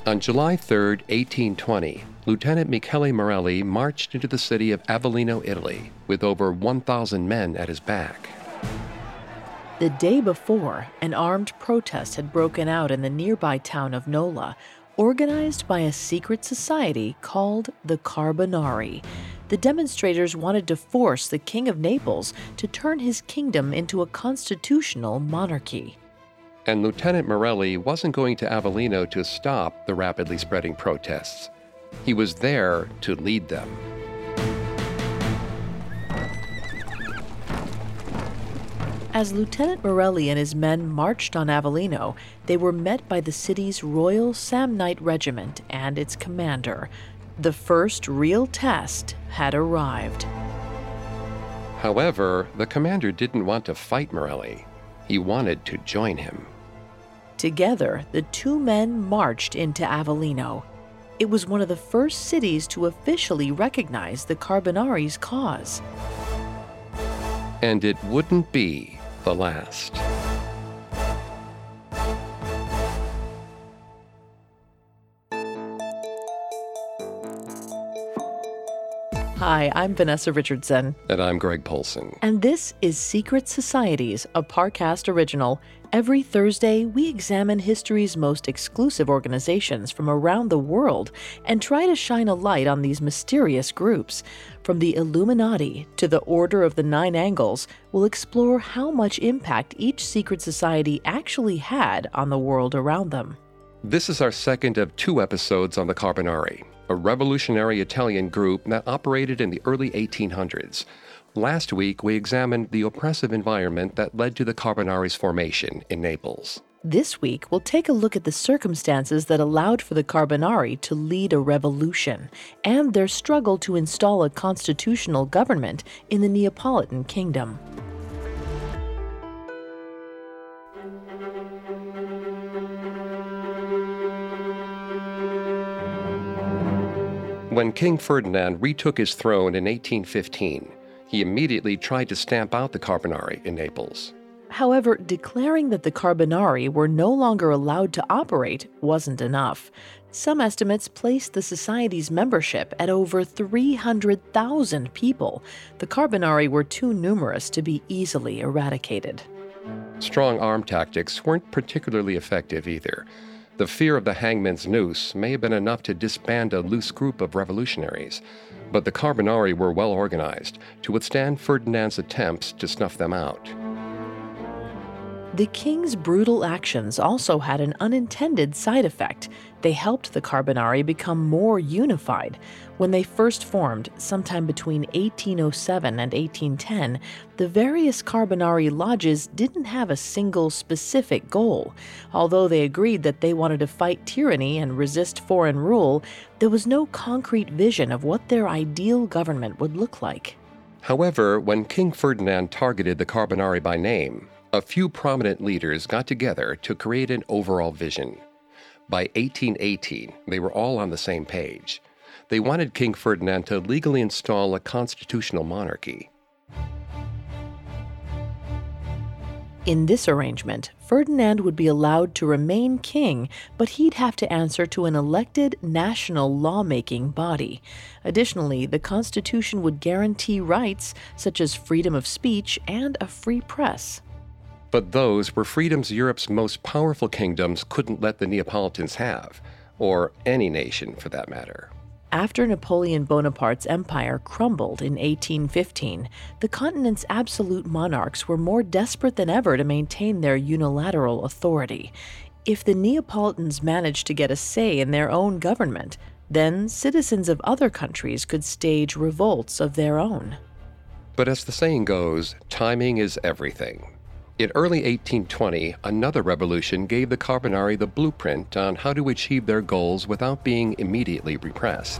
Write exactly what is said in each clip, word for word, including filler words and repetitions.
On July third, eighteen twenty, Lieutenant Michele Morelli marched into the city of Avellino, Italy, with over one thousand men at his back. The day before, an armed protest had broken out in the nearby town of Nola, organized by a secret society called the Carbonari. The demonstrators wanted to force the King of Naples to turn his kingdom into a constitutional monarchy. And Lieutenant Morelli wasn't going to Avellino to stop the rapidly spreading protests. He was there to lead them. As Lieutenant Morelli and his men marched on Avellino, they were met by the city's Royal Samnite Regiment and its commander. The first real test had arrived. However, the commander didn't want to fight Morelli. He wanted to join him. Together, the two men marched into Avellino. It was one of the first cities to officially recognize the Carbonari's cause. And it wouldn't be the last. Hi, I'm Vanessa Richardson. And I'm Greg Polson. And this is Secret Societies, a Parcast original. Every Thursday, we examine history's most exclusive organizations from around the world and try to shine a light on these mysterious groups. From the Illuminati to the Order of the Nine Angles, we'll explore how much impact each secret society actually had on the world around them. This is our second of two episodes on the Carbonari, a revolutionary Italian group that operated in the early eighteen hundreds. Last week, we examined the oppressive environment that led to the Carbonari's formation in Naples. This week, we'll take a look at the circumstances that allowed for the Carbonari to lead a revolution and their struggle to install a constitutional government in the Neapolitan kingdom. When King Ferdinand retook his throne in eighteen fifteen, he immediately tried to stamp out the Carbonari in Naples. However, declaring that the Carbonari were no longer allowed to operate wasn't enough. Some estimates placed the society's membership at over three hundred thousand people. The Carbonari were too numerous to be easily eradicated. Strong arm tactics weren't particularly effective either. The fear of the hangman's noose may have been enough to disband a loose group of revolutionaries, but the Carbonari were well organized to withstand Ferdinand's attempts to snuff them out. The king's brutal actions also had an unintended side effect. They helped the Carbonari become more unified. When they first formed, sometime between eighteen oh seven and eighteen ten, the various Carbonari lodges didn't have a single specific goal. Although they agreed that they wanted to fight tyranny and resist foreign rule, there was no concrete vision of what their ideal government would look like. However, when King Ferdinand targeted the Carbonari by name, a few prominent leaders got together to create an overall vision. By eighteen eighteen, they were all on the same page. They wanted King Ferdinand to legally install a constitutional monarchy. In this arrangement, Ferdinand would be allowed to remain king, but he'd have to answer to an elected national lawmaking body. Additionally, the Constitution would guarantee rights such as freedom of speech and a free press. But those were freedoms Europe's most powerful kingdoms couldn't let the Neapolitans have, or any nation for that matter. After Napoleon Bonaparte's empire crumbled in eighteen fifteen, the continent's absolute monarchs were more desperate than ever to maintain their unilateral authority. If the Neapolitans managed to get a say in their own government, then citizens of other countries could stage revolts of their own. But as the saying goes, timing is everything. In early eighteen twenty, another revolution gave the Carbonari the blueprint on how to achieve their goals without being immediately repressed.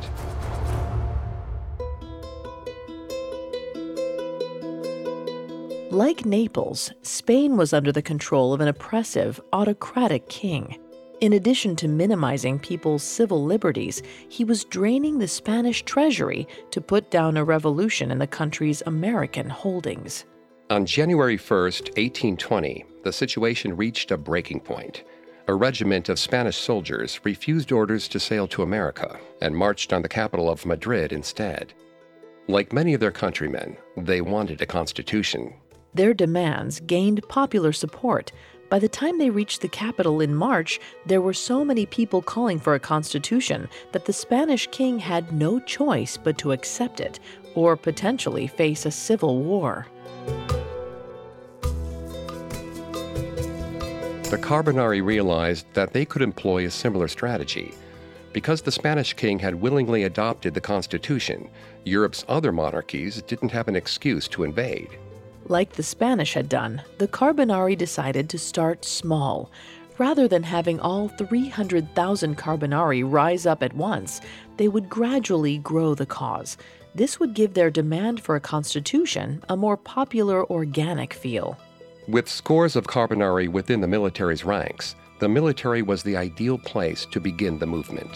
Like Naples, Spain was under the control of an oppressive, autocratic king. In addition to minimizing people's civil liberties, he was draining the Spanish treasury to put down a revolution in the country's American holdings. On January first, eighteen twenty, the situation reached a breaking point. a regiment of Spanish soldiers refused orders to sail to America and marched on the capital of Madrid instead. Like many of their countrymen, they wanted a constitution. Their demands gained popular support. By the time they reached the capital in March, there were so many people calling for a constitution that the Spanish king had no choice but to accept it, or potentially face a civil war. The Carbonari realized that they could employ a similar strategy. Because the Spanish king had willingly adopted the Constitution, Europe's other monarchies didn't have an excuse to invade. Like the Spanish had done, the Carbonari decided to start small. Rather than having all three hundred thousand Carbonari rise up at once, they would gradually grow the cause. This would give their demand for a constitution a more popular, organic feel. With scores of Carbonari within the military's ranks, the military was the ideal place to begin the movement.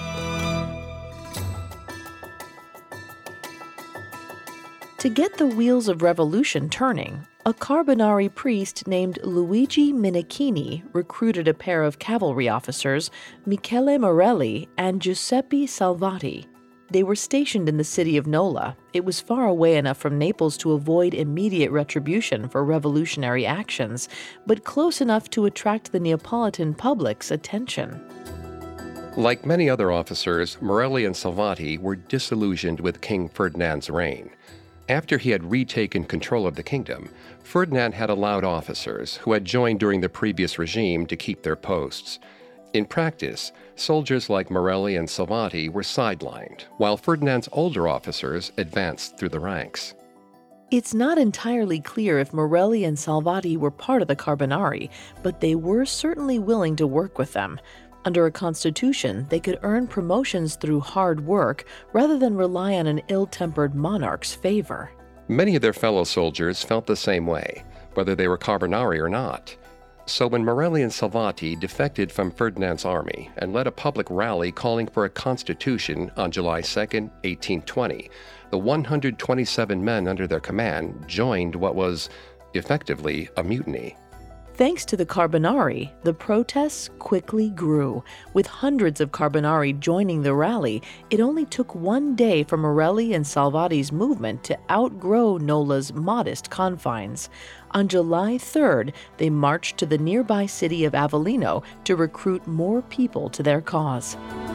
To get the wheels of revolution turning, a Carbonari priest named Luigi Minechini recruited a pair of cavalry officers, Michele Morelli and Giuseppe Salvati. They were stationed in the city of Nola. It was far away enough from Naples to avoid immediate retribution for revolutionary actions, but close enough to attract the Neapolitan public's attention. Like many other officers, Morelli and Salvati were disillusioned with King Ferdinand's reign. After he had retaken control of the kingdom, Ferdinand had allowed officers who had joined during the previous regime to keep their posts. In practice, soldiers like Morelli and Salvati were sidelined, while Ferdinand's older officers advanced through the ranks. It's not entirely clear if Morelli and Salvati were part of the Carbonari, but they were certainly willing to work with them. Under a constitution, they could earn promotions through hard work rather than rely on an ill-tempered monarch's favor. Many of their fellow soldiers felt the same way, whether they were Carbonari or not. So when Morelli and Salvati defected from Ferdinand's army and led a public rally calling for a constitution on July second, eighteen twenty, the one hundred twenty-seven men under their command joined what was, effectively, a mutiny. Thanks to the Carbonari, the protests quickly grew. With hundreds of Carbonari joining the rally, it only took one day for Morelli and Salvati's movement to outgrow Nola's modest confines. On July third, they marched to the nearby city of Avellino to recruit more people to their cause.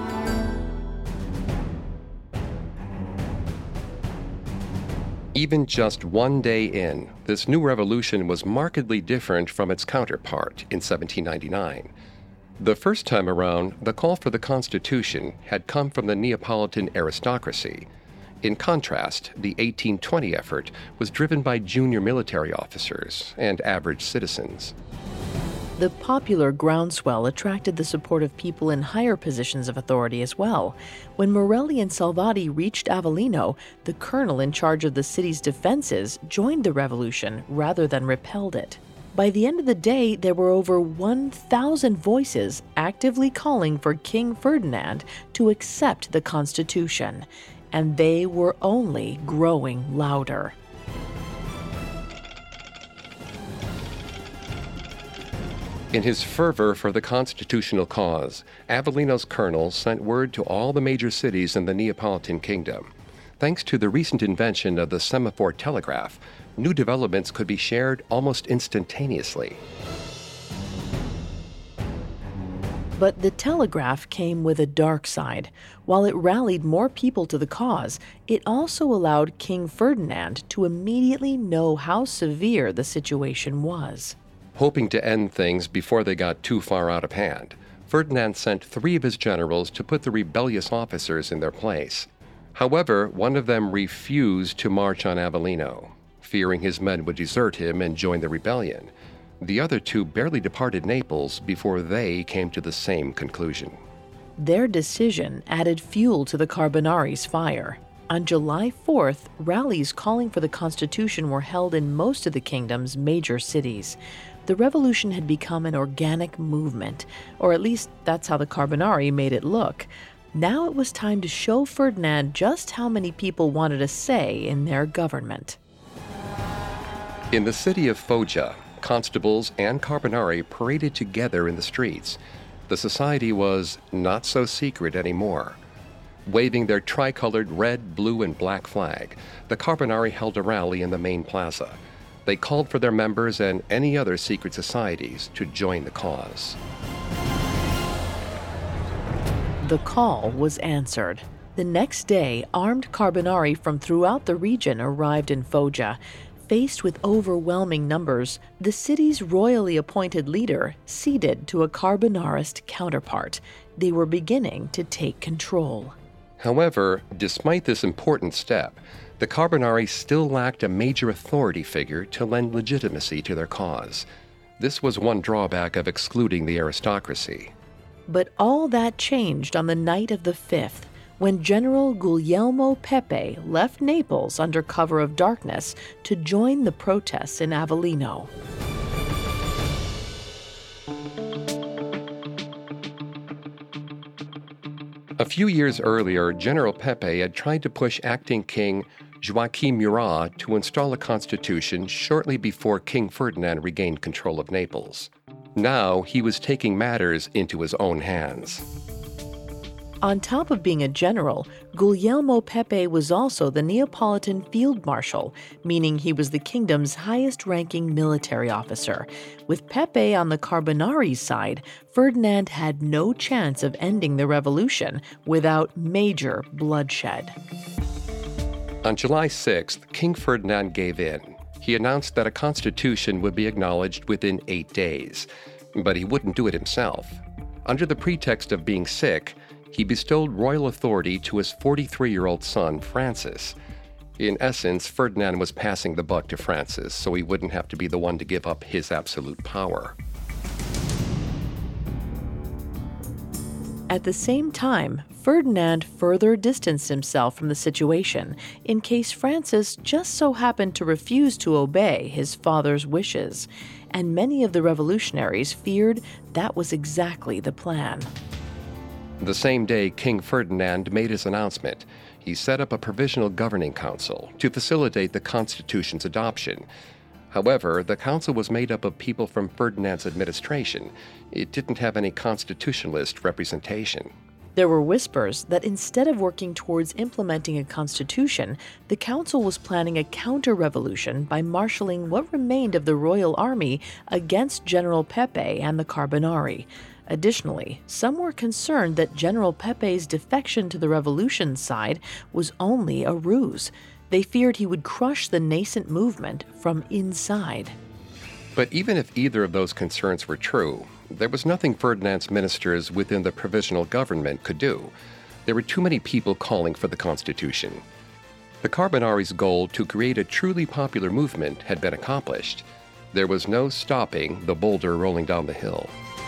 Even just one day in, this new revolution was markedly different from its counterpart in seventeen ninety-nine. The first time around, the call for the Constitution had come from the Neapolitan aristocracy. In contrast, the eighteen twenty effort was driven by junior military officers and average citizens. The popular groundswell attracted the support of people in higher positions of authority as well. When Morelli and Salvati reached Avellino, the colonel in charge of the city's defenses joined the revolution rather than repelled it. By the end of the day, there were over one thousand voices actively calling for King Ferdinand to accept the Constitution, and they were only growing louder. In his fervor for the constitutional cause, Avellino's colonel sent word to all the major cities in the Neapolitan kingdom. Thanks to the recent invention of the semaphore telegraph, new developments could be shared almost instantaneously. But the telegraph came with a dark side. While it rallied more people to the cause, it also allowed King Ferdinand to immediately know how severe the situation was. Hoping to end things before they got too far out of hand, Ferdinand sent three of his generals to put the rebellious officers in their place. However, one of them refused to march on Avellino, fearing his men would desert him and join the rebellion. The other two barely departed Naples before they came to the same conclusion. Their decision added fuel to the Carbonari's fire. On July fourth, rallies calling for the Constitution were held in most of the kingdom's major cities. The revolution had become an organic movement, or at least that's how the Carbonari made it look. Now it was time to show Ferdinand just how many people wanted a say in their government. In the city of Foggia, constables and Carbonari paraded together in the streets. The society was not so secret anymore. Waving their tricolored red, blue, and black flag, the Carbonari held a rally in the main plaza. They called for their members and any other secret societies to join the cause. The call was answered. The next day, armed Carbonari from throughout the region arrived in Foggia. Faced with overwhelming numbers, the city's royally appointed leader ceded to a Carbonarist counterpart. They were beginning to take control. However, despite this important step, the Carbonari still lacked a major authority figure to lend legitimacy to their cause. This was one drawback of excluding the aristocracy. But all that changed on the night of the fifth, when General Guglielmo Pepe left Naples under cover of darkness to join the protests in Avellino. A few years earlier, General Pepe had tried to push acting King Joachim Murat to install a constitution shortly before King Ferdinand regained control of Naples. Now he was taking matters into his own hands. On top of being a general, Guglielmo Pepe was also the Neapolitan field marshal, meaning he was the kingdom's highest-ranking military officer. With Pepe on the Carbonari side, Ferdinand had no chance of ending the revolution without major bloodshed. On July sixth, King Ferdinand gave in. He announced that a constitution would be acknowledged within eight days, but he wouldn't do it himself. Under the pretext of being sick, he bestowed royal authority to his forty-three-year-old son, Francis. In essence, Ferdinand was passing the buck to Francis, so he wouldn't have to be the one to give up his absolute power. At the same time, Ferdinand further distanced himself from the situation in case Francis just so happened to refuse to obey his father's wishes, and many of the revolutionaries feared that was exactly the plan. The same day King Ferdinand made his announcement, he set up a provisional governing council to facilitate the constitution's adoption. However, the council was made up of people from Ferdinand's administration. It didn't have any constitutionalist representation. There were whispers that instead of working towards implementing a constitution, the council was planning a counter-revolution by marshalling what remained of the royal army against General Pepe and the Carbonari. Additionally, some were concerned that General Pepe's defection to the revolution side was only a ruse. They feared he would crush the nascent movement from inside. But even if either of those concerns were true, there was nothing Ferdinand's ministers within the provisional government could do. There were too many people calling for the constitution. The Carbonari's goal to create a truly popular movement had been accomplished. There was no stopping the boulder rolling down the hill.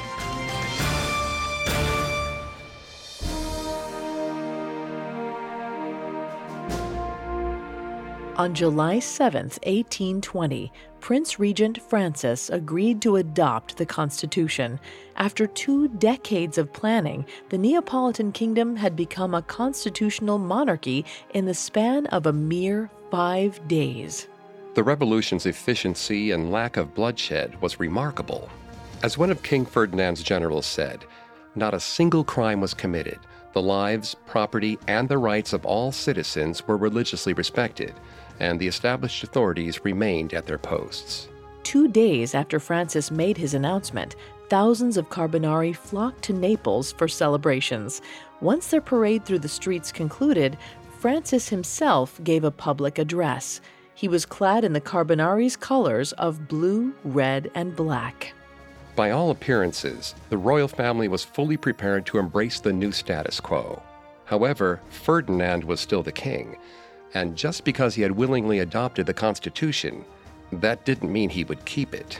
On July seventh, eighteen twenty, Prince Regent Francis agreed to adopt the Constitution. After two decades of planning, the Neapolitan kingdom had become a constitutional monarchy in the span of a mere five days. The revolution's efficiency and lack of bloodshed was remarkable. As one of King Ferdinand's generals said, not a single crime was committed. The lives, property, and the rights of all citizens were religiously respected, and the established authorities remained at their posts. Two days after Francis made his announcement, thousands of Carbonari flocked to Naples for celebrations. Once their parade through the streets concluded, Francis himself gave a public address. He was clad in the Carbonari's colors of blue, red, and black. By all appearances, the royal family was fully prepared to embrace the new status quo. However, Ferdinand was still the king, and just because he had willingly adopted the Constitution, that didn't mean he would keep it.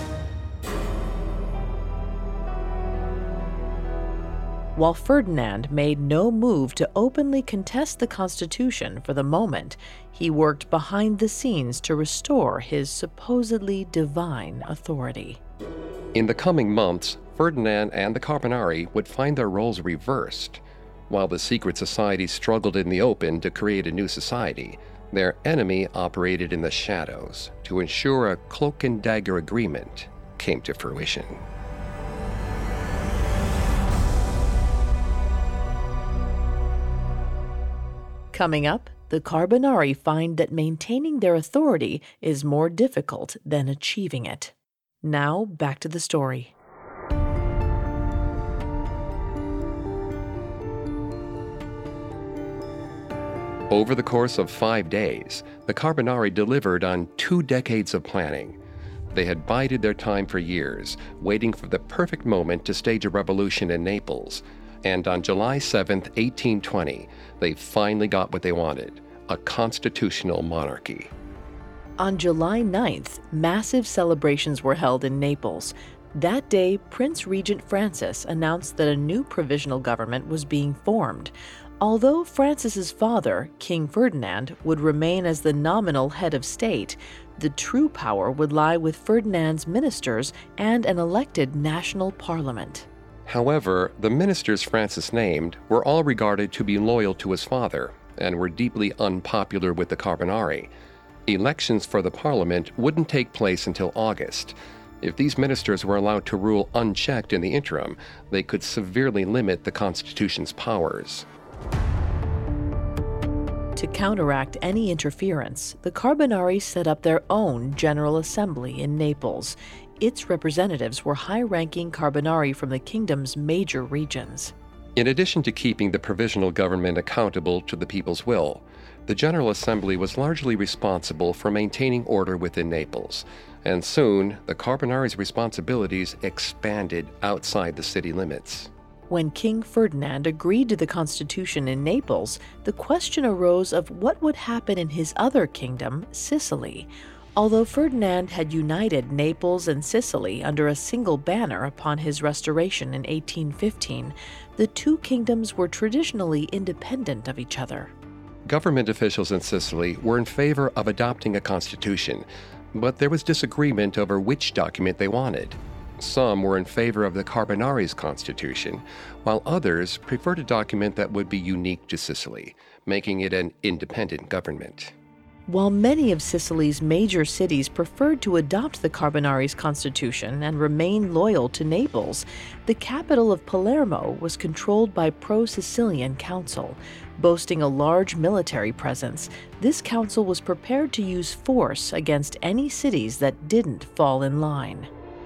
While Ferdinand made no move to openly contest the Constitution for the moment, he worked behind the scenes to restore his supposedly divine authority. In the coming months, Ferdinand and the Carbonari would find their roles reversed. While the secret society struggled in the open to create a new society, Their enemy operated in the shadows to ensure a cloak and dagger agreement came to fruition. Coming up, the Carbonari find that maintaining their authority is more difficult than achieving it. Now, back to the story. Over the course of five days, the Carbonari delivered on two decades of planning. They had bided their time for years, waiting for the perfect moment to stage a revolution in Naples. And on July seventh, eighteen twenty, they finally got what they wanted, a constitutional monarchy. On July ninth, massive celebrations were held in Naples. That day, Prince Regent Francis announced that a new provisional government was being formed. Although Francis's father, King Ferdinand, would remain as the nominal head of state, the true power would lie with Ferdinand's ministers and an elected national parliament. However, the ministers Francis named were all regarded to be loyal to his father and were deeply unpopular with the Carbonari. Elections for the parliament wouldn't take place until August. If these ministers were allowed to rule unchecked in the interim, they could severely limit the Constitution's powers. To counteract any interference, the Carbonari set up their own General Assembly in Naples. Its representatives were high-ranking Carbonari from the kingdom's major regions. In addition to keeping the provisional government accountable to the people's will, the General Assembly was largely responsible for maintaining order within Naples, and soon the Carbonari's responsibilities expanded outside the city limits. When King Ferdinand agreed to the constitution in Naples, the question arose of what would happen in his other kingdom, Sicily. Although Ferdinand had united Naples and Sicily under a single banner upon his restoration in eighteen fifteen, the two kingdoms were traditionally independent of each other. Government officials in Sicily were in favor of adopting a constitution, but there was disagreement over which document they wanted. Some were in favor of the Carbonari's constitution, while others preferred a document that would be unique to Sicily, making it an independent government. While many of Sicily's major cities preferred to adopt the Carbonari's constitution and remain loyal to Naples, the capital of Palermo was controlled by pro-Sicilian council. Boasting a large military presence, this council was prepared to use force against any cities that didn't fall in line.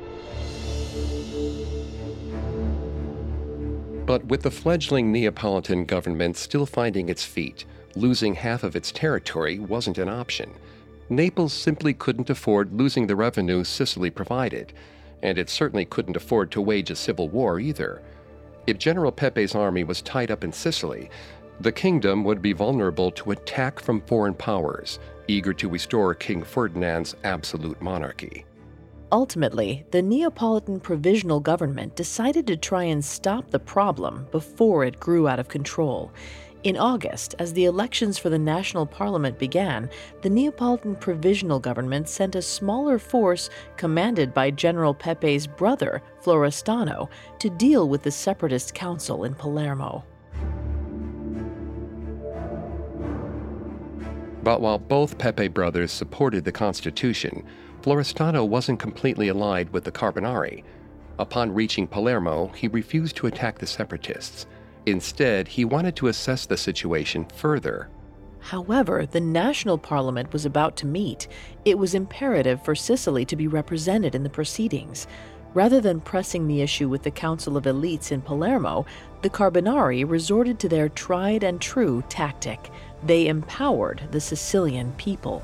But with the fledgling Neapolitan government still finding its feet, losing half of its territory wasn't an option. Naples simply couldn't afford losing the revenue Sicily provided, and it certainly couldn't afford to wage a civil war either. If General Pepe's army was tied up in Sicily, the kingdom would be vulnerable to attack from foreign powers, eager to restore King Ferdinand's absolute monarchy. Ultimately, the Neapolitan provisional government decided to try and stop the problem before it grew out of control. In August, as the elections for the national parliament began, the Neapolitan provisional government sent a smaller force commanded by General Pepe's brother, Florestano, to deal with the separatist council in Palermo. But while both Pepe brothers supported the Constitution, Florestano wasn't completely allied with the Carbonari. Upon reaching Palermo, he refused to attack the separatists. Instead, he wanted to assess the situation further. However, the national parliament was about to meet. It was imperative for Sicily to be represented in the proceedings. Rather than pressing the issue with the Council of Elites in Palermo, the Carbonari resorted to their tried and true tactic. They empowered the Sicilian people.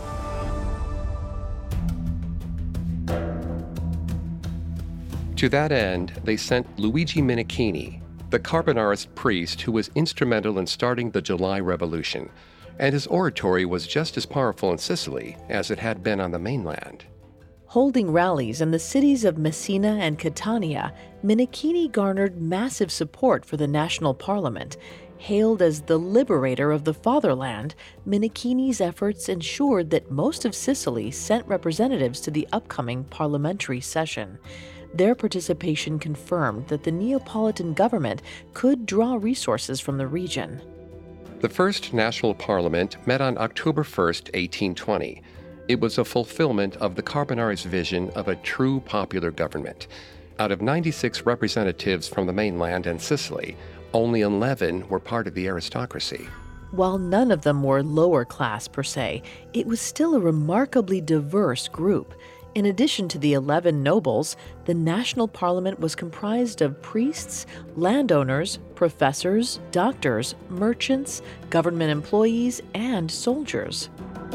To that end, they sent Luigi Minechini, the Carbonarist priest who was instrumental in starting the July Revolution, and his oratory was just as powerful in Sicily as it had been on the mainland. Holding rallies in the cities of Messina and Catania, Minechini garnered massive support for the national parliament. Hailed as the liberator of the fatherland, Minechini's efforts ensured that most of Sicily sent representatives to the upcoming parliamentary session. Their participation confirmed that the Neapolitan government could draw resources from the region. The first national parliament met on October first, eighteen twenty. It was a fulfillment of the Carbonari's vision of a true popular government. Out of ninety-six representatives from the mainland and Sicily, only eleven were part of the aristocracy. While none of them were lower class per se, it was still a remarkably diverse group. In addition to the eleven nobles, the national parliament was comprised of priests, landowners, professors, doctors, merchants, government employees, and soldiers.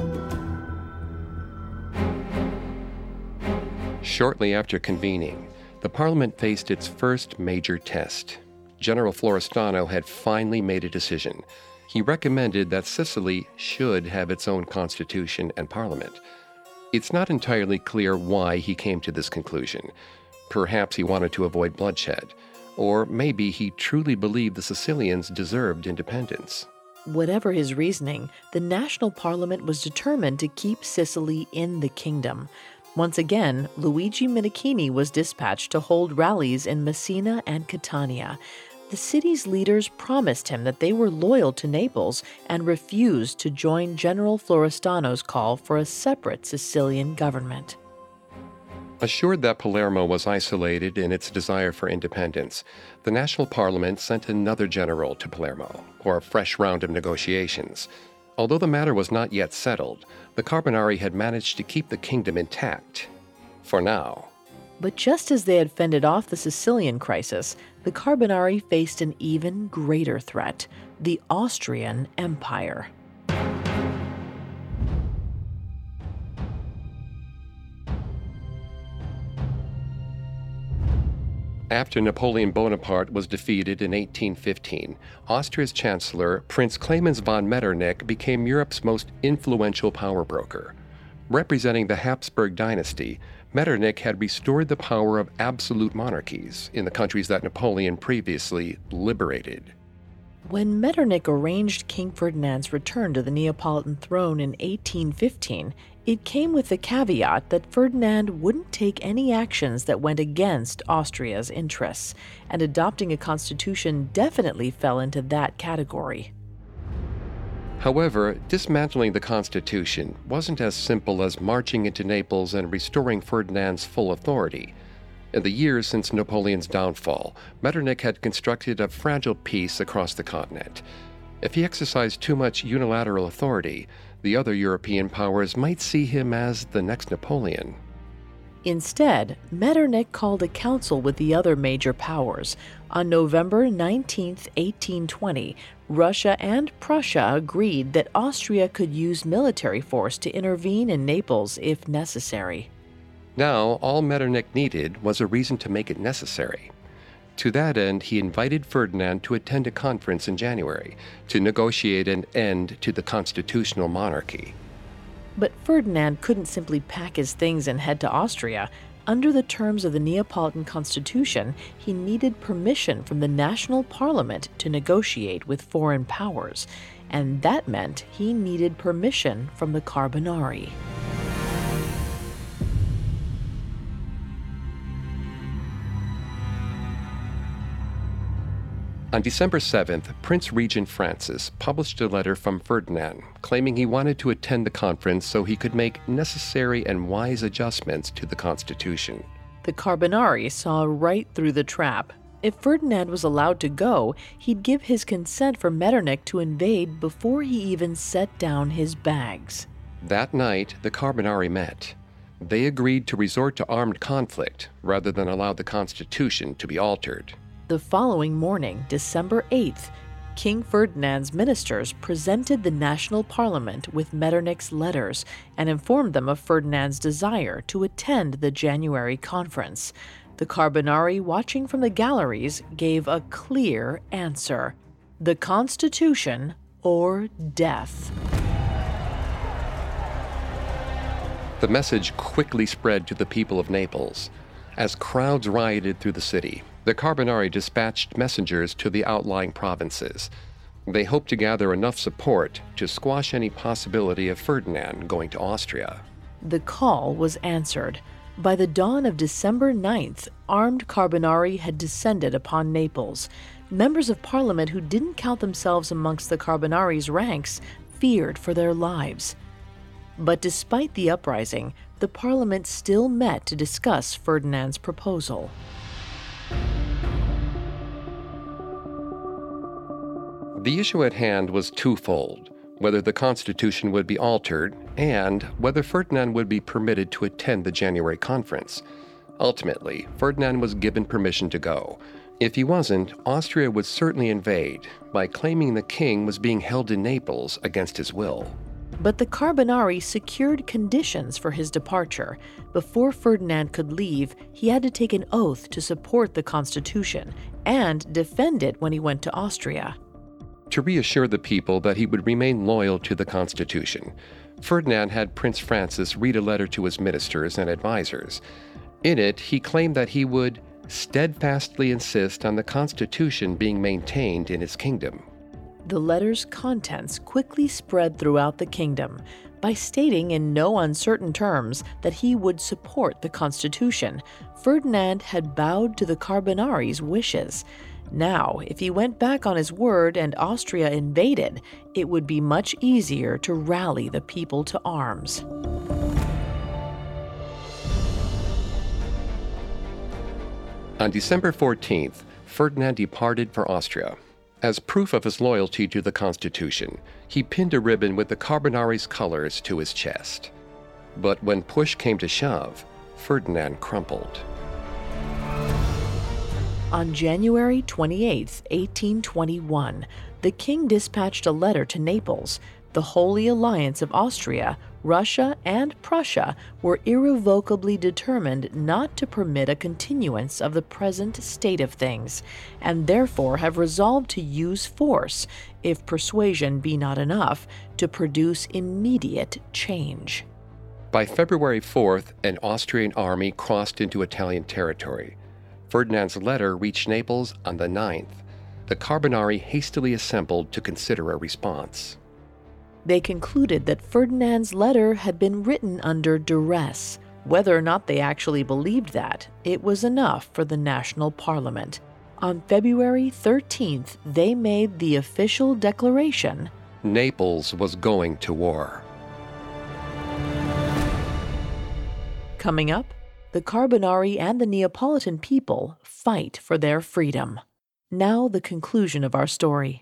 Shortly after convening, the parliament faced its first major test. General Florestano had finally made a decision. He recommended that Sicily should have its own constitution and parliament. It's not entirely clear why he came to this conclusion. Perhaps he wanted to avoid bloodshed, or maybe he truly believed the Sicilians deserved independence. Whatever his reasoning, the national parliament was determined to keep Sicily in the kingdom. Once again, Luigi Minachini was dispatched to hold rallies in Messina and Catania. The city's leaders promised him that they were loyal to Naples and refused to join General Florestano's call for a separate Sicilian government. Assured that Palermo was isolated in its desire for independence, the national parliament sent another general to Palermo for a fresh round of negotiations. Although the matter was not yet settled, the Carbonari had managed to keep the kingdom intact. For now. But just as they had fended off the Sicilian crisis, the Carbonari faced an even greater threat: the Austrian Empire. After Napoleon Bonaparte was defeated in eighteen fifteen, Austria's chancellor, Prince Clemens von Metternich, became Europe's most influential power broker. Representing the Habsburg dynasty, Metternich had restored the power of absolute monarchies in the countries that Napoleon previously liberated. When Metternich arranged King Ferdinand's return to the Neapolitan throne in eighteen fifteen, it came with the caveat that Ferdinand wouldn't take any actions that went against Austria's interests, and adopting a constitution definitely fell into that category. However, dismantling the Constitution wasn't as simple as marching into Naples and restoring Ferdinand's full authority. In the years since Napoleon's downfall, Metternich had constructed a fragile peace across the continent. If he exercised too much unilateral authority, the other European powers might see him as the next Napoleon. Instead, Metternich called a council with the other major powers. On November nineteenth, eighteen twenty, Russia and Prussia agreed that Austria could use military force to intervene in Naples if necessary. Now, all Metternich needed was a reason to make it necessary. To that end, he invited Ferdinand to attend a conference in January to negotiate an end to the constitutional monarchy. But Ferdinand couldn't simply pack his things and head to Austria. Under the terms of the Neapolitan Constitution, he needed permission from the national parliament to negotiate with foreign powers, and that meant he needed permission from the Carbonari. On December seventh, Prince Regent Francis published a letter from Ferdinand claiming he wanted to attend the conference so he could make necessary and wise adjustments to the Constitution. The Carbonari saw right through the trap. If Ferdinand was allowed to go, he'd give his consent for Metternich to invade before he even set down his bags. That night, the Carbonari met. They agreed to resort to armed conflict rather than allow the Constitution to be altered. The following morning, December eighth, King Ferdinand's ministers presented the national parliament with Metternich's letters and informed them of Ferdinand's desire to attend the January conference. The Carbonari, watching from the galleries, gave a clear answer: the Constitution or death. The message quickly spread to the people of Naples. As crowds rioted through the city, the Carbonari dispatched messengers to the outlying provinces. They hoped to gather enough support to squash any possibility of Ferdinand going to Austria. The call was answered. By the dawn of December ninth, armed Carbonari had descended upon Naples. Members of parliament who didn't count themselves amongst the Carbonari's ranks feared for their lives. But despite the uprising, the parliament still met to discuss Ferdinand's proposal. The issue at hand was twofold: whether the constitution would be altered and whether Ferdinand would be permitted to attend the January conference. Ultimately, Ferdinand was given permission to go. If he wasn't, Austria would certainly invade by claiming the king was being held in Naples against his will. But the Carbonari secured conditions for his departure. Before Ferdinand could leave, he had to take an oath to support the constitution and defend it when he went to Austria. To reassure the people that he would remain loyal to the Constitution, Ferdinand had Prince Francis read a letter to his ministers and advisors. In it, he claimed that he would steadfastly insist on the Constitution being maintained in his kingdom. The letter's contents quickly spread throughout the kingdom by stating in no uncertain terms that he would support the Constitution. Ferdinand had bowed to the Carbonari's wishes. Now, if he went back on his word and Austria invaded, it would be much easier to rally the people to arms. On December fourteenth, Ferdinand departed for Austria. As proof of his loyalty to the Constitution, he pinned a ribbon with the Carbonari's colors to his chest. But when push came to shove, Ferdinand crumpled. On January twenty-eighth, eighteen twenty-one, the king dispatched a letter to Naples. The Holy Alliance of Austria, Russia, and Prussia were irrevocably determined not to permit a continuance of the present state of things, and therefore have resolved to use force, if persuasion be not enough, to produce immediate change. By February fourth, an Austrian army crossed into Italian territory. Ferdinand's letter reached Naples on the ninth. The Carbonari hastily assembled to consider a response. They concluded that Ferdinand's letter had been written under duress. Whether or not they actually believed that, it was enough for the national parliament. On February thirteenth, they made the official declaration: Naples was going to war. Coming up, the Carbonari and the Neapolitan people fight for their freedom. Now the conclusion of our story.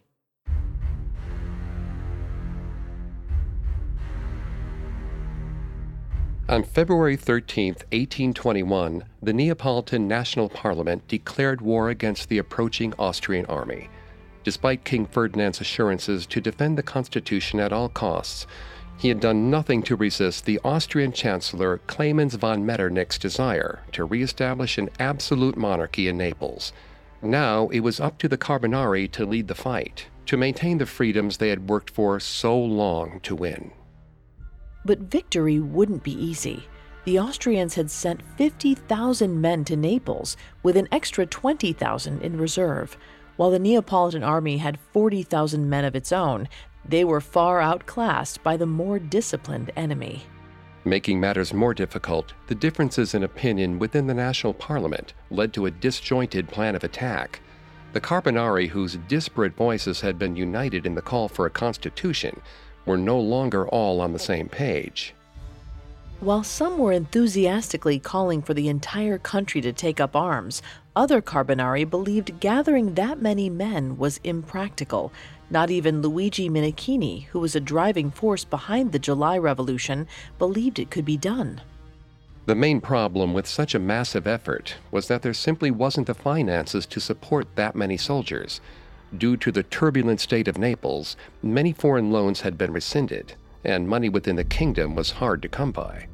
On February thirteenth, eighteen twenty-one, the Neapolitan National Parliament declared war against the approaching Austrian army. Despite King Ferdinand's assurances to defend the Constitution at all costs, he had done nothing to resist the Austrian Chancellor Clemens von Metternich's desire to reestablish an absolute monarchy in Naples. Now it was up to the Carbonari to lead the fight, to maintain the freedoms they had worked for so long to win. But victory wouldn't be easy. The Austrians had sent fifty thousand men to Naples, with an extra twenty thousand in reserve. While the Neapolitan army had forty thousand men of its own, they were far outclassed by the more disciplined enemy. Making matters more difficult, the differences in opinion within the national parliament led to a disjointed plan of attack. The Carbonari, whose disparate voices had been united in the call for a constitution, were no longer all on the same page. While some were enthusiastically calling for the entire country to take up arms, other Carbonari believed gathering that many men was impractical. Not even Luigi Minechini, who was a driving force behind the July Revolution, believed it could be done. The main problem with such a massive effort was that there simply wasn't the finances to support that many soldiers. Due to the turbulent state of Naples, many foreign loans had been rescinded, and money within the kingdom was hard to come by.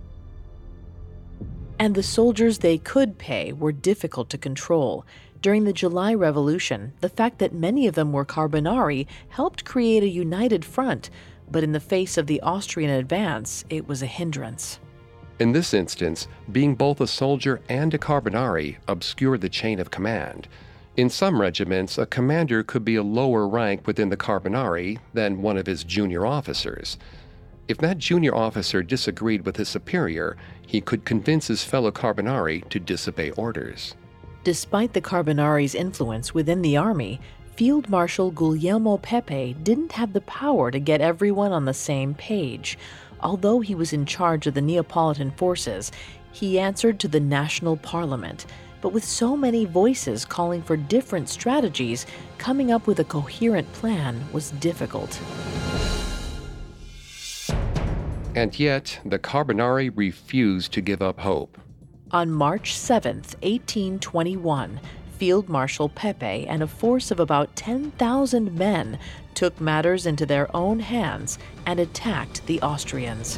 And the soldiers they could pay were difficult to control. During the July Revolution, the fact that many of them were Carbonari helped create a united front, but in the face of the Austrian advance, it was a hindrance. In this instance, being both a soldier and a Carbonari obscured the chain of command. In some regiments, a commander could be a lower rank within the Carbonari than one of his junior officers. If that junior officer disagreed with his superior, he could convince his fellow Carbonari to disobey orders. Despite the Carbonari's influence within the army, Field Marshal Guglielmo Pepe didn't have the power to get everyone on the same page. Although he was in charge of the Neapolitan forces, he answered to the national parliament. But with so many voices calling for different strategies, coming up with a coherent plan was difficult. And yet, the Carbonari refused to give up hope. On March seventh, eighteen twenty-one, Field Marshal Pepe and a force of about ten thousand men took matters into their own hands and attacked the Austrians.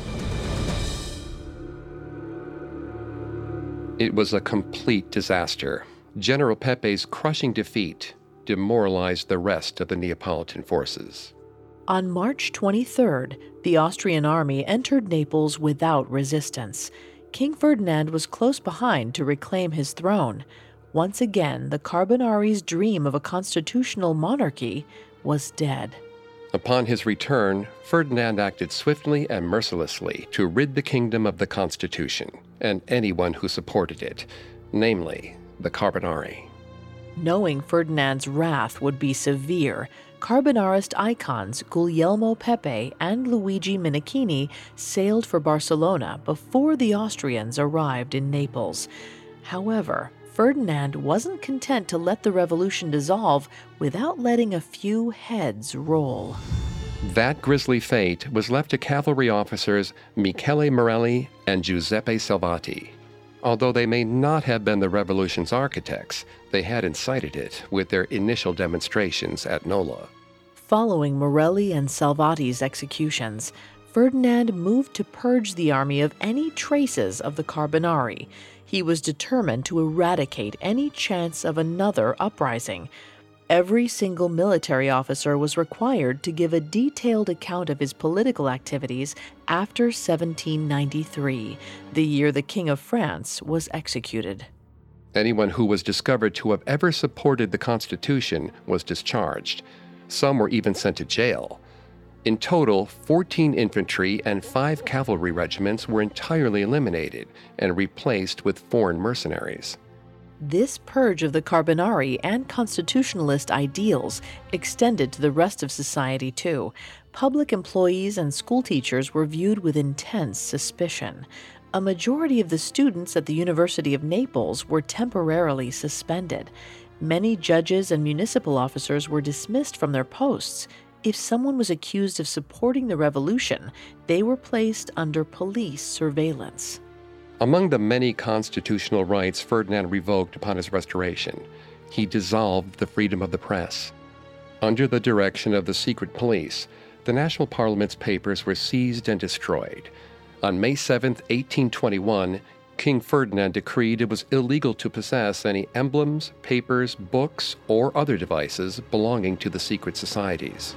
It was a complete disaster. General Pepe's crushing defeat demoralized the rest of the Neapolitan forces. On March twenty-third, the Austrian army entered Naples without resistance. King Ferdinand was close behind to reclaim his throne. Once again, the Carbonari's dream of a constitutional monarchy was dead. Upon his return, Ferdinand acted swiftly and mercilessly to rid the kingdom of the Constitution and anyone who supported it, namely the Carbonari. Knowing Ferdinand's wrath would be severe, Carbonarist icons Guglielmo Pepe and Luigi Minicini sailed for Barcelona before the Austrians arrived in Naples. However, Ferdinand wasn't content to let the revolution dissolve without letting a few heads roll. That grisly fate was left to cavalry officers Michele Morelli and Giuseppe Salvati. Although they may not have been the revolution's architects, they had incited it with their initial demonstrations at Nola. Following Morelli and Salvati's executions, Ferdinand moved to purge the army of any traces of the Carbonari. He was determined to eradicate any chance of another uprising. Every single military officer was required to give a detailed account of his political activities after seventeen ninety-three, the year the King of France was executed. Anyone who was discovered to have ever supported the Constitution was discharged. Some were even sent to jail. In total, fourteen infantry and five cavalry regiments were entirely eliminated and replaced with foreign mercenaries. This purge of the Carbonari and constitutionalist ideals extended to the rest of society too. Public employees and schoolteachers were viewed with intense suspicion. A majority of the students at the University of Naples were temporarily suspended. Many judges and municipal officers were dismissed from their posts. If someone was accused of supporting the revolution, they were placed under police surveillance. Among the many constitutional rights Ferdinand revoked upon his restoration, he dissolved the freedom of the press. Under the direction of the secret police, the National Parliament's papers were seized and destroyed. On May seventh, eighteen twenty-one, King Ferdinand decreed it was illegal to possess any emblems, papers, books, or other devices belonging to the secret societies.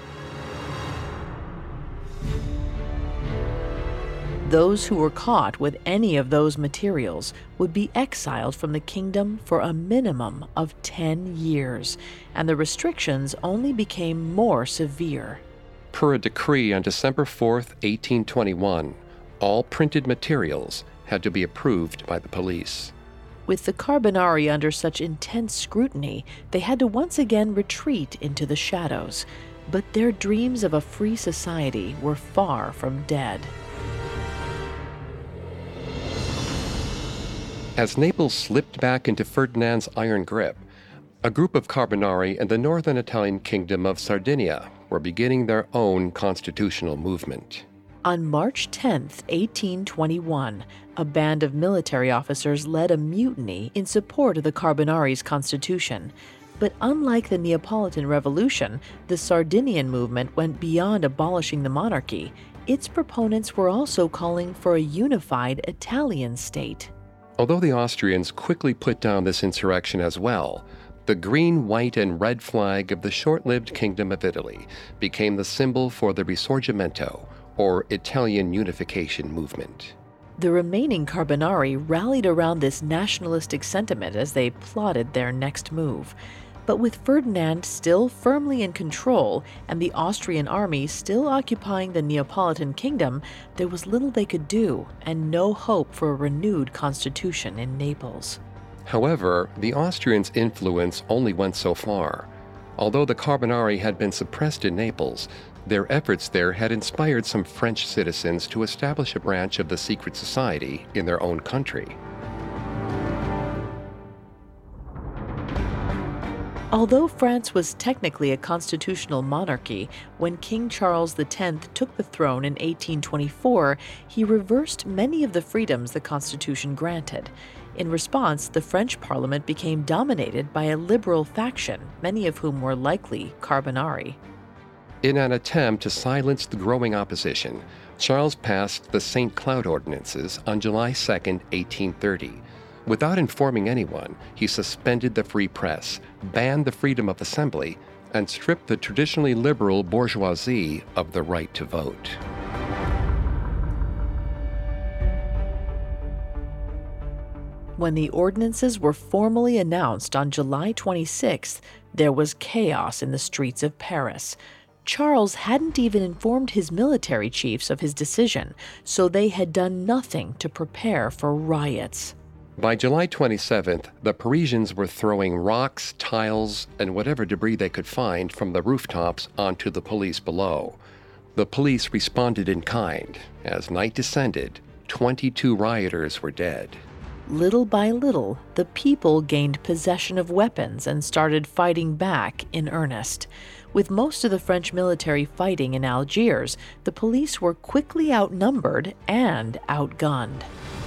Those who were caught with any of those materials would be exiled from the kingdom for a minimum of ten years, and the restrictions only became more severe. Per a decree on December fourth, eighteen twenty-one, all printed materials had to be approved by the police. With the Carbonari under such intense scrutiny, they had to once again retreat into the shadows. But their dreams of a free society were far from dead. As Naples slipped back into Ferdinand's iron grip, a group of Carbonari in the northern Italian kingdom of Sardinia were beginning their own constitutional movement. On March tenth, eighteen twenty-one, a band of military officers led a mutiny in support of the Carbonari's constitution. But unlike the Neapolitan Revolution, the Sardinian movement went beyond abolishing the monarchy. Its proponents were also calling for a unified Italian state. Although the Austrians quickly put down this insurrection as well, the green, white, and red flag of the short-lived Kingdom of Italy became the symbol for the Risorgimento, or Italian unification movement. The remaining Carbonari rallied around this nationalistic sentiment as they plotted their next move. But with Ferdinand still firmly in control and the Austrian army still occupying the Neapolitan kingdom, there was little they could do and no hope for a renewed constitution in Naples. However, the Austrians' influence only went so far. Although the Carbonari had been suppressed in Naples, their efforts there had inspired some French citizens to establish a branch of the secret society in their own country. Although France was technically a constitutional monarchy, when King Charles the tenth took the throne in eighteen twenty-four, he reversed many of the freedoms the Constitution granted. In response, the French Parliament became dominated by a liberal faction, many of whom were likely Carbonari. In an attempt to silence the growing opposition, Charles passed the Saint Cloud Ordinances on July second, eighteen thirty. Without informing anyone, he suspended the free press, banned the freedom of assembly, and stripped the traditionally liberal bourgeoisie of the right to vote. When the ordinances were formally announced on July twenty-sixth, there was chaos in the streets of Paris. Charles hadn't even informed his military chiefs of his decision, so they had done nothing to prepare for riots. By July twenty-seventh, the Parisians were throwing rocks, tiles, and whatever debris they could find from the rooftops onto the police below. The police responded in kind. As night descended, twenty-two rioters were dead. Little by little, the people gained possession of weapons and started fighting back in earnest. With most of the French military fighting in Algiers, the police were quickly outnumbered and outgunned.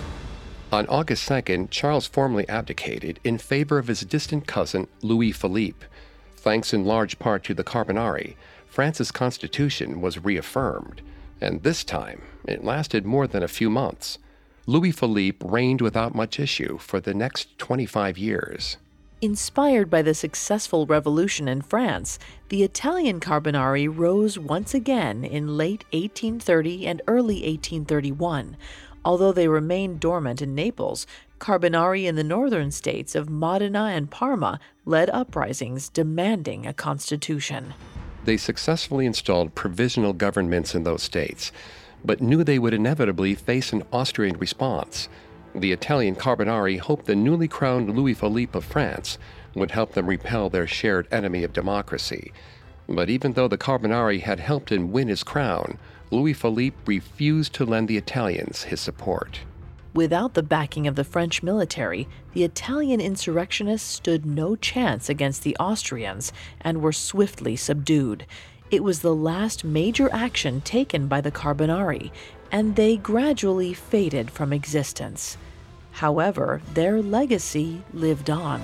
On August second, Charles formally abdicated in favor of his distant cousin, Louis Philippe. Thanks in large part to the Carbonari, France's constitution was reaffirmed, and this time it lasted more than a few months. Louis Philippe reigned without much issue for the next twenty-five years. Inspired by the successful revolution in France, the Italian Carbonari rose once again in late eighteen thirty and early eighteen thirty-one. Although they remained dormant in Naples, Carbonari in the northern states of Modena and Parma led uprisings demanding a constitution. They successfully installed provisional governments in those states, but knew they would inevitably face an Austrian response. The Italian Carbonari hoped the newly crowned Louis Philippe of France would help them repel their shared enemy of democracy. But even though the Carbonari had helped him win his crown, Louis Philippe refused to lend the Italians his support. Without the backing of the French military, the Italian insurrectionists stood no chance against the Austrians and were swiftly subdued. It was the last major action taken by the Carbonari, and they gradually faded from existence. However, their legacy lived on.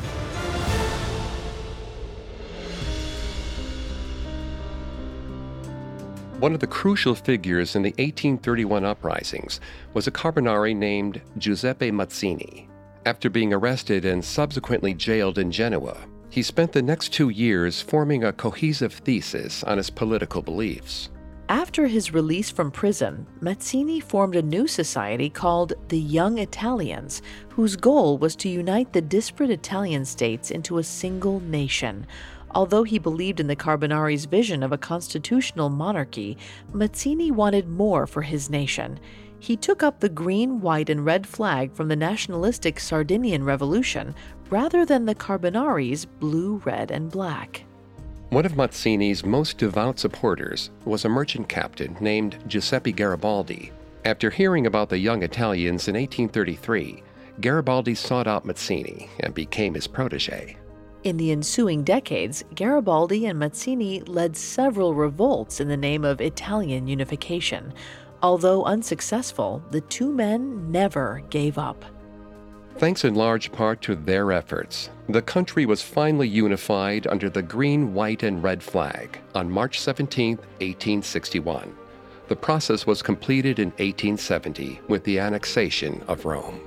One of the crucial figures in the eighteen thirty-one uprisings was a Carbonari named Giuseppe Mazzini. After being arrested and subsequently jailed in Genoa, he spent the next two years forming a cohesive thesis on his political beliefs. After his release from prison, Mazzini formed a new society called the Young Italians, whose goal was to unite the disparate Italian states into a single nation. Although he believed in the Carbonari's vision of a constitutional monarchy, Mazzini wanted more for his nation. He took up the green, white, and red flag from the nationalistic Sardinian Revolution rather than the Carbonari's blue, red, and black. One of Mazzini's most devout supporters was a merchant captain named Giuseppe Garibaldi. After hearing about the Young Italians in eighteen thirty-three, Garibaldi sought out Mazzini and became his protege. In the ensuing decades, Garibaldi and Mazzini led several revolts in the name of Italian unification. Although unsuccessful, the two men never gave up. Thanks in large part to their efforts, the country was finally unified under the green, white, and red flag on March seventeenth, eighteen sixty-one. The process was completed in eighteen seventy with the annexation of Rome.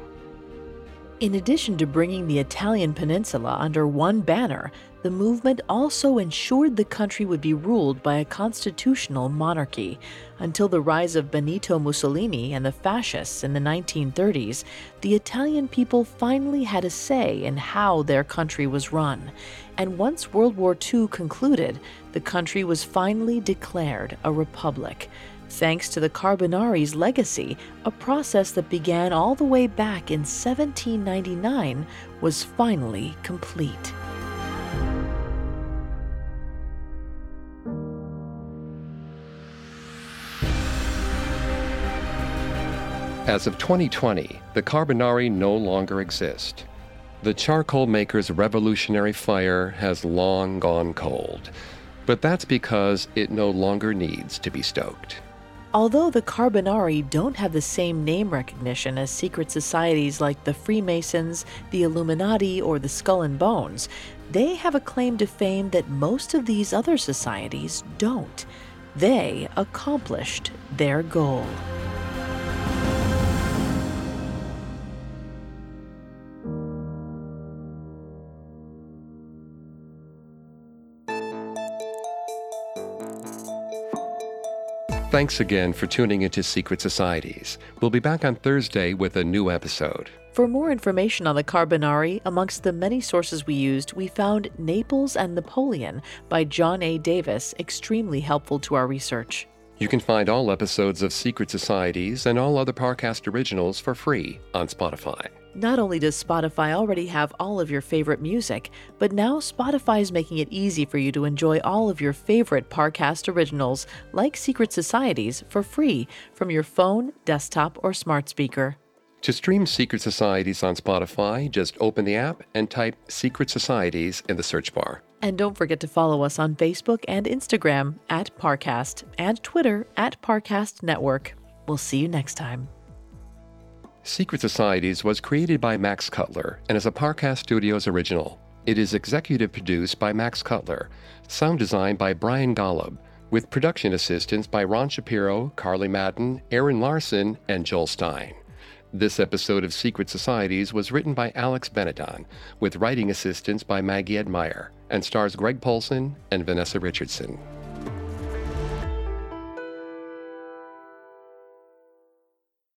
In addition to bringing the Italian peninsula under one banner, the movement also ensured the country would be ruled by a constitutional monarchy. Until the rise of Benito Mussolini and the fascists in the nineteen thirties, the Italian people finally had a say in how their country was run. And once World War Two concluded, the country was finally declared a republic. Thanks to the Carbonari's legacy, a process that began all the way back in seventeen ninety-nine was finally complete. As of twenty twenty, the Carbonari no longer exist. The charcoal maker's revolutionary fire has long gone cold, but that's because it no longer needs to be stoked. Although the Carbonari don't have the same name recognition as secret societies like the Freemasons, the Illuminati, or the Skull and Bones, they have a claim to fame that most of these other societies don't. They accomplished their goal. Thanks again for tuning into Secret Societies. We'll be back on Thursday with a new episode. For more information on the Carbonari, amongst the many sources we used, we found Naples and Napoleon by John A. Davis extremely helpful to our research. You can find all episodes of Secret Societies and all other Parcast originals for free on Spotify. Not only does Spotify already have all of your favorite music, but now Spotify is making it easy for you to enjoy all of your favorite Parcast originals, like Secret Societies, for free from your phone, desktop, or smart speaker. To stream Secret Societies on Spotify, just open the app and type Secret Societies in the search bar. And don't forget to follow us on Facebook and Instagram at Parcast and Twitter at Parcast Network. We'll see you next time. Secret Societies was created by Max Cutler and is a Parcast Studios original. It is executive produced by Max Cutler, sound design by Brian Golub, with production assistance by Ron Shapiro, Carly Madden, Aaron Larson, and Joel Stein. This episode of Secret Societies was written by Alex Benedon, with writing assistance by Maggie Edmeyer, and stars Greg Polson and Vanessa Richardson.